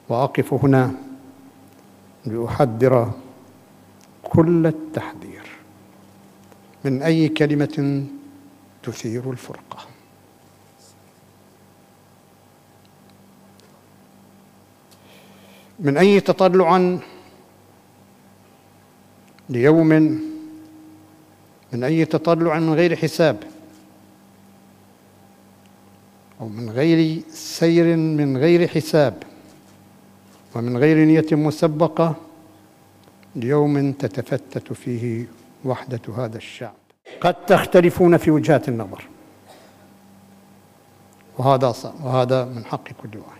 وأقف هنا لأحذر كل التحذير من أي كلمة تثير الفرقة، من أي تطلع ليوم، من أي تطلع من غير حساب، أو من غير سير من غير حساب، ومن غير نية مسبقة، ليوم تتفتت فيه وحدة هذا الشعب. قد تختلفون في وجهات النظر، وهذا من حق كل واحد،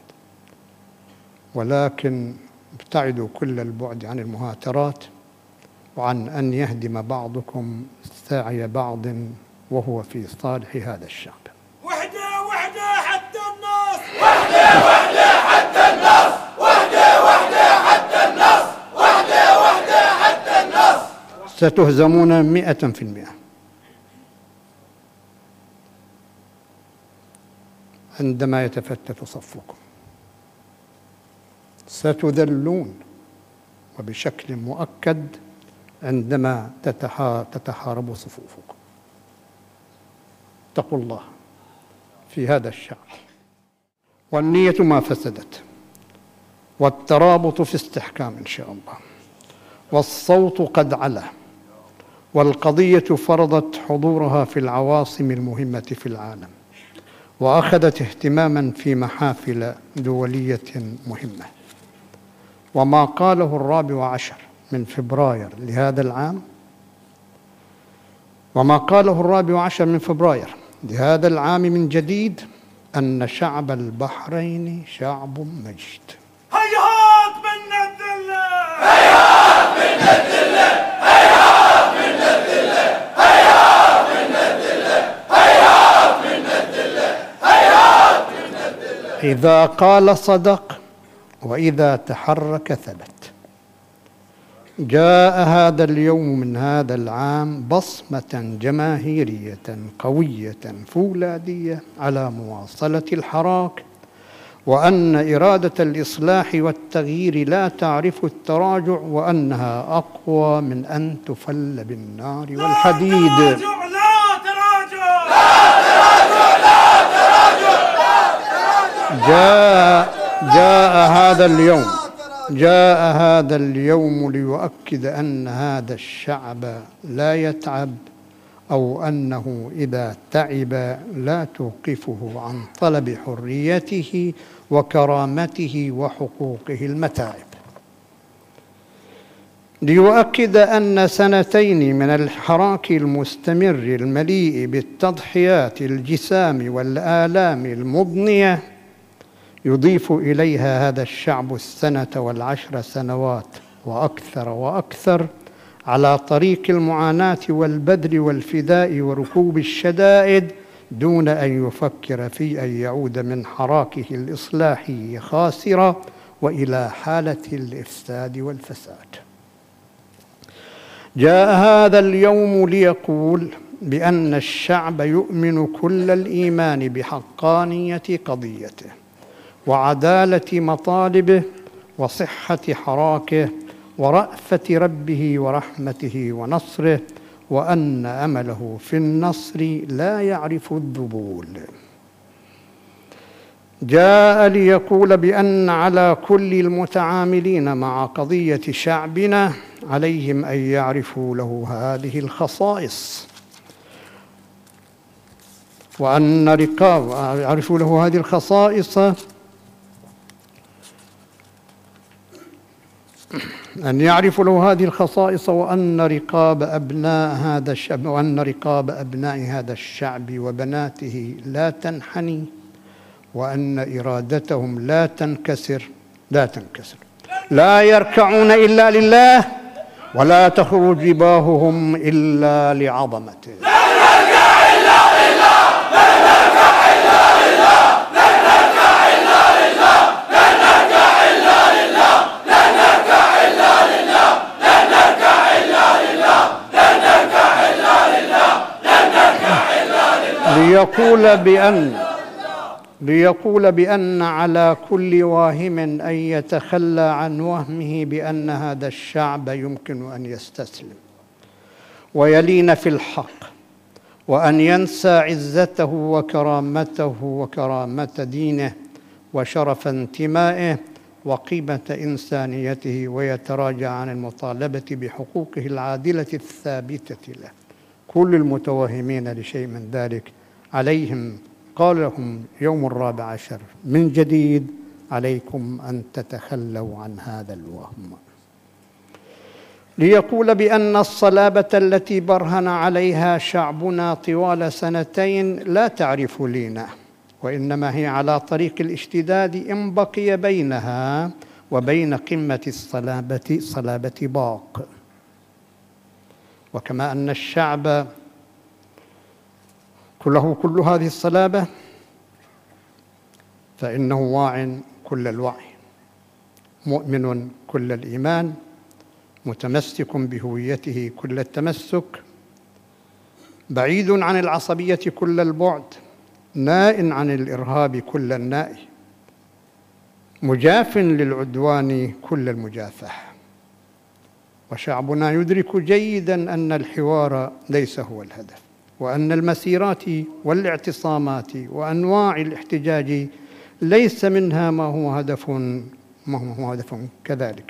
ولكن ابتعدوا كل البعد عن المهاترات وعن أن يهدم بعضكم ساعي بعض وهو في صالح هذا الشعب. وحدة وحدة حتى النصر، وحدة وحدة حتى النصر، وحدة وحدة حتى النصر، وحدة وحدة حتى النصر. ستهزمون 100% عندما يتفتت صفكم، ستذلون وبشكل مؤكد عندما تتحارب صفوفكم. اتقوا الله في هذا الشعب. والنية ما فسدت، والترابط في استحكام إن شاء الله، والصوت قد علا، والقضية فرضت حضورها في العواصم المهمة في العالم، وأخذت اهتماما في محافل دولية مهمة. وما قاله 14 من فبراير لهذا العام، وما قاله 14 من فبراير لهذا العام من جديد، أن شعب البحرين شعب مجيد. هيهات من الذلة، هيهات من الذلة، هيهات من الذلة، هيهات من الذلة، هيهات من الذلة، هيهات من الذلة. إذا قال صدق، وإذا تحرك ثبت. جاء هذا اليوم من هذا العام بصمة جماهيرية قوية فولاذية على مواصلة الحراك، وأن إرادة الإصلاح والتغيير لا تعرف التراجع، وأنها أقوى من أن تفل بالنار والحديد. لا تراجع، لا تراجع، لا تراجع، لا تراجع. جاء هذا اليوم ليؤكد أن هذا الشعب لا يتعب، أو أنه إذا تعب لا توقفه عن طلب حريته وكرامته وحقوقه المتاعب. ليؤكد أن سنتين من الحراك المستمر المليء بالتضحيات الجسام والآلام المضنية يضيف إليها هذا الشعب 10 سنوات وأكثر وأكثر على طريق المعاناة والبذل والفداء وركوب الشدائد، دون أن يفكر في أن يعود من حراكه الإصلاحي خاسرا وإلى حالة الإفساد والفساد. جاء هذا اليوم ليقول بأن الشعب يؤمن كل الإيمان بحقانية قضيته وعدالة مطالبه وصحة حراكه ورأفة ربه ورحمته ونصره، وأن أمله في النصر لا يعرف الذبول. جاء ليقول بأن على كل المتعاملين مع قضية شعبنا عليهم أن يعرفوا له هذه الخصائص، وأن يعرفوا له هذه الخصائص، أن يعرفوا له هذه الخصائص، وأن رقاب أبناء هذا الشعب وبناته لا تنحني، وأن إرادتهم لا تنكسر، لا يركعون إلا لله، ولا تخرج جباههم إلا لعظمته. ليقول بأن على كل واهم أن يتخلى عن وهمه بأن هذا الشعب يمكن أن يستسلم ويلين في الحق، وأن ينسى عزته وكرامته وكرامة دينه وشرف انتمائه وقيمة إنسانيته، ويتراجع عن المطالبة بحقوقه العادلة الثابتة له. كل المتوهمين لشيء من ذلك عليهم، قال لهم يوم 14 من جديد: عليكم أن تتخلوا عن هذا الوهم. ليقول بأن الصلابة التي برهن عليها شعبنا طوال 2 لا تعرف لينا، وإنما هي على طريق الاشتداد إن بقي بينها وبين قمة الصلابة باق. وكما أن الشعب كل هذه الصلابة، فإنه واع كل الوعي، مؤمن كل الإيمان، متمسك بهويته كل التمسك، بعيد عن العصبية كل البعد، نائٍ عن الإرهاب كل النائي، مجاف للعدوان كل المجافح. وشعبنا يدرك جيداً أن الحوار ليس هو الهدف، وأن المسيرات والاعتصامات وأنواع الاحتجاج ليس منها ما هو هدف كذلك.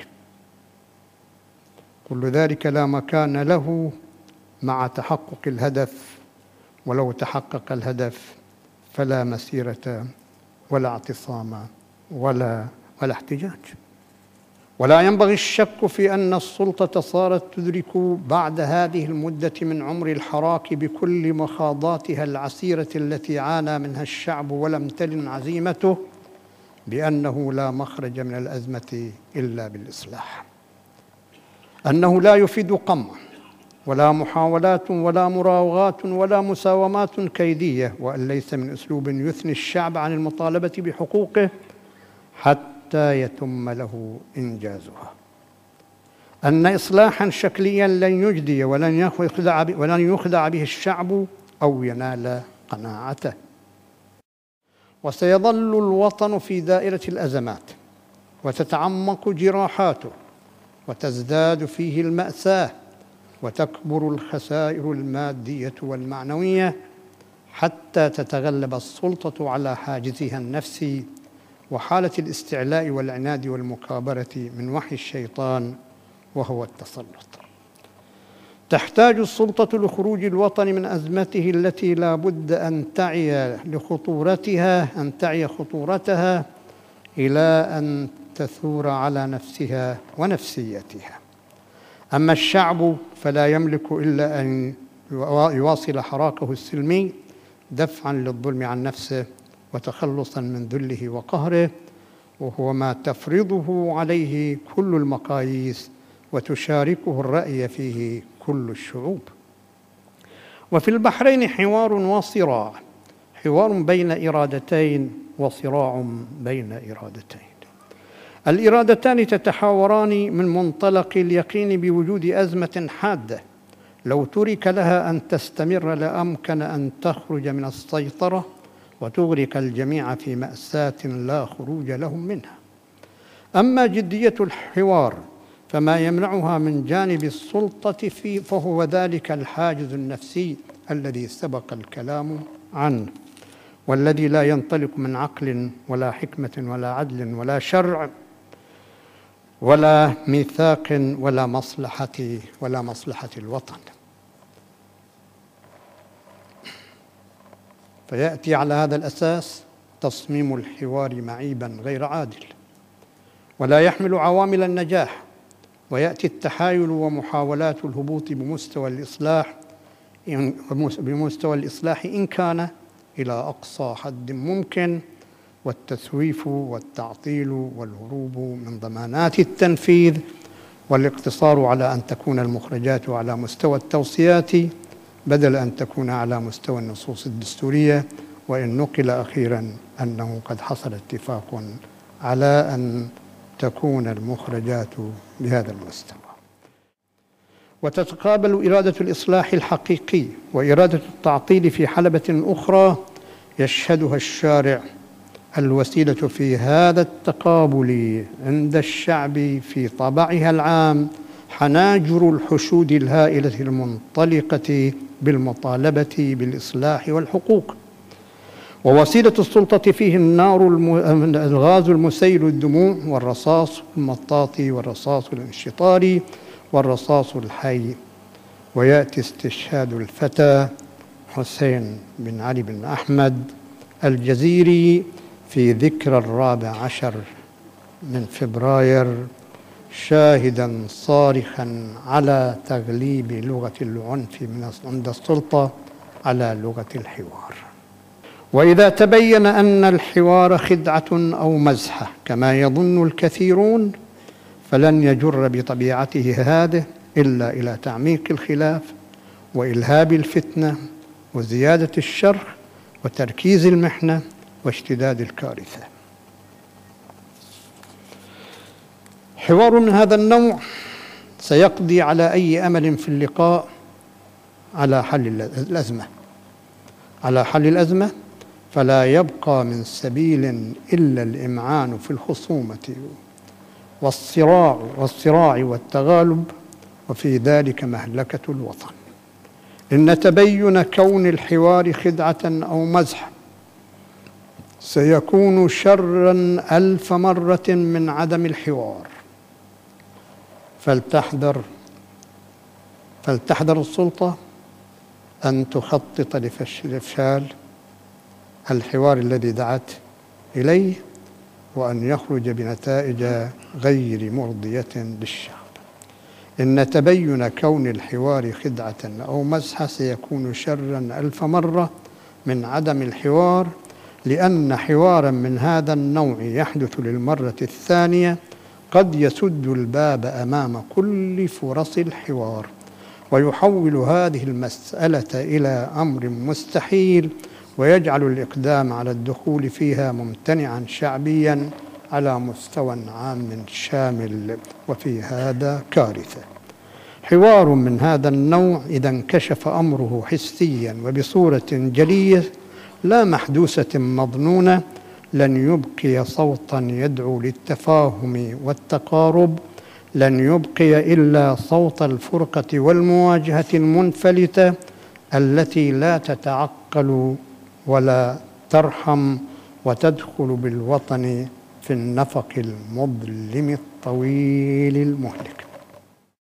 كل ذلك لا مكان له مع تحقق الهدف، ولو تحقق الهدف فلا مسيرة ولا اعتصام ولا احتجاج. ولا ينبغي الشك في أن السلطة صارت تدرك بعد هذه المدة من عمر الحراك بكل مخاضاتها العسيرة التي عانى منها الشعب ولم تلن عزيمته بأنه لا مخرج من الأزمة إلا بالإصلاح، أنه لا يفيد قمع ولا محاولات ولا مراوغات ولا مساومات كيدية، وأن ليس من أسلوب يثني الشعب عن المطالبة بحقوقه حتى يتم له إنجازها، أن إصلاحاً شكلياً لن يجدي ولن يخدع به الشعب أو ينال قناعته. وسيظل الوطن في دائرة الأزمات، وتتعمق جراحاته، وتزداد فيه المأساة، وتكبر الخسائر المادية والمعنوية، حتى تتغلب السلطة على حاجزها النفسي وحالة الاستعلاء والعناد والمكابرة من وحي الشيطان وهو التسلط. تحتاج السلطة لخروج الوطن من أزمته التي لا بد أن تعي خطورتها إلى أن تثور على نفسها ونفسيتها. أما الشعب فلا يملك إلا أن يواصل حراكه السلمي دفعاً للظلم عن نفسه وتخلصاً من ذله وقهره، وهو ما تفرضه عليه كل المقاييس وتشاركه الرأي فيه كل الشعوب. وفي البحرين حوار وصراع، حوار بين إرادتين وصراع بين إرادتين. الإرادتان تتحاوران من منطلق اليقين بوجود أزمة حادة لو ترك لها أن تستمر لأمكن أن تخرج من السيطرة وتغرق الجميع في مأساة لا خروج لهم منها. أما جدية الحوار فما يمنعها من جانب السلطة فهو ذلك الحاجز النفسي الذي سبق الكلام عنه، والذي لا ينطلق من عقل ولا حكمة ولا عدل ولا شرع ولا ميثاق ولا مصلحة الوطن. فيأتي على هذا الأساس تصميم الحوار معيباً غير عادل ولا يحمل عوامل النجاح، ويأتي التحايل ومحاولات الهبوط بمستوى الإصلاح إن كان إلى أقصى حد ممكن، والتسويف والتعطيل والهروب من ضمانات التنفيذ، والاقتصار على أن تكون المخرجات على مستوى التوصيات بدل أن تكون على مستوى النصوص الدستورية، وإن نقل أخيراً أنه قد حصل اتفاق على أن تكون المخرجات بهذا المستوى. وتتقابل إرادة الإصلاح الحقيقي وإرادة التعطيل في حلبة أخرى يشهدها الشارع الوسيلة في هذا التقابل عند الشعب في طبعها العام حناجر الحشود الهائلة المنطلقة بالمطالبة بالإصلاح والحقوق، ووسيلة السلطة فيه الغاز المسيل الدموع والرصاص المطاطي والرصاص الانشطاري والرصاص الحي. ويأتي استشهاد الفتى حسين بن علي بن أحمد الجزيري في ذكرى 14 من فبراير شاهدا صارخا على تغليب لغة العنف عند السلطة على لغة الحوار. وإذا تبين أن الحوار خدعة أو مزحة كما يظن الكثيرون، فلن يجر بطبيعته هذه إلا إلى تعميق الخلاف وإلهاب الفتنة وزيادة الشر وتركيز المحنة واشتداد الكارثة. حوار من هذا النوع سيقضي على أي أمل في اللقاء على حل الأزمة، فلا يبقى من سبيل إلا الإمعان في الخصومة والصراع والتغالب، وفي ذلك مهلكة الوطن. إن تبين كون الحوار خدعة أو مزح سيكون شرا 1000 مرة من عدم الحوار. فلتحذر السلطة أن تخطط لإفشال الحوار الذي دعت إليه، وأن يخرج بنتائج غير مرضية للشعب. إن تبين كون الحوار خدعة أو مزحة سيكون شرا 1000 مرة من عدم الحوار، لأن حوارا من هذا النوع يحدث للمرة الثانية قد يسد الباب أمام كل فرص الحوار، ويحول هذه المسألة إلى أمر مستحيل، ويجعل الإقدام على الدخول فيها ممتنعا شعبيا على مستوى عام شامل، وفي هذا كارثة. حوار من هذا النوع إذا انكشف أمره حسيا وبصورة جلية لا محدوثة مظنونة لن يبقي صوتا يدعو للتفاهم والتقارب، لن يبقي إلا صوت الفرقة والمواجهة المنفلتة التي لا تتعقل ولا ترحم، وتدخل بالوطن في النفق المظلم الطويل المهلك.